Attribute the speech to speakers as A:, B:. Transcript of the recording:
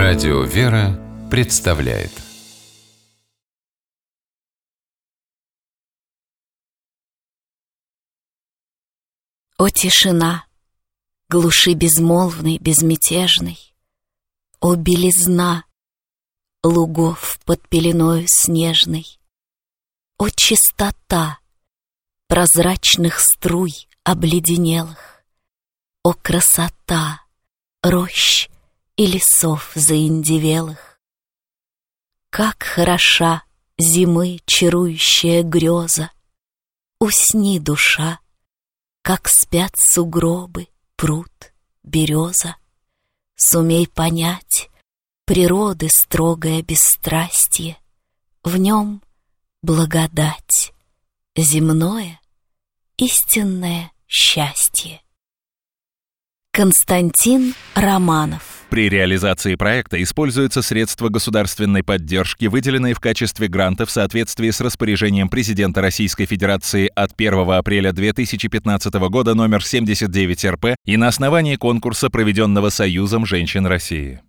A: Радио «Вера» представляет.
B: О, тишина, глуши безмолвной, безмятежной! О, белизна лугов под пеленою снежной! О, чистота прозрачных струй обледенелых! О, красота рощ и лесов заиндевелых! Как хороша зимы чарующая греза! Усни, душа, как спят сугробы, пруд, береза. Сумей понять природы строгое бесстрастие, в нем благодать, земное истинное счастье. Константин Романов.
C: При реализации проекта используются средства государственной поддержки, выделенные в качестве гранта в соответствии с распоряжением президента Российской Федерации от 1 апреля 2015 года номер 79 РП и на основании конкурса, проведенного Союзом женщин России.